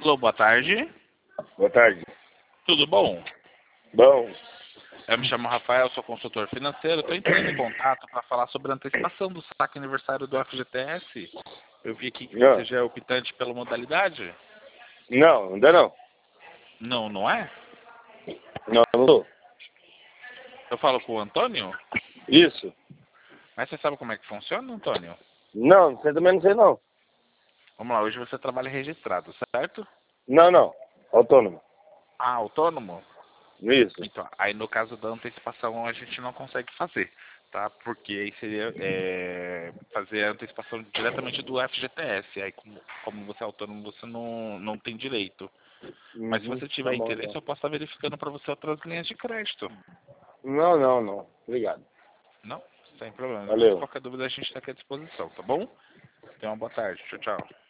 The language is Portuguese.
Alô, boa tarde. Boa tarde. Tudo bom? Bom, Eu me chamo Rafael, sou consultor financeiro. Estou entrando em contato para falar sobre a antecipação do saque aniversário do FGTS. Eu vi aqui que não, você já é optante pela modalidade. não, ainda não. Não, não é? Não, não sou. Eu falo com o Antônio? Isso. Mas você sabe como é que funciona, Antônio? Não, você também não sei não. Vamos lá, hoje você trabalha registrado, certo? Não, não. Autônomo. Ah, autônomo? Isso. Então, aí no caso da antecipação a gente não consegue fazer, tá? Porque aí seria fazer a antecipação diretamente do FGTS. Aí como você é autônomo, você não tem direito. Mas se Uhum, você tá tiver bom interesse, então. eu posso estar verificando para você outras linhas de crédito. Não, não, não. Obrigado. Não? Sem problema. Valeu. Qualquer dúvida a gente está aqui à disposição, tá bom? Tenha uma boa tarde. Tchau, tchau.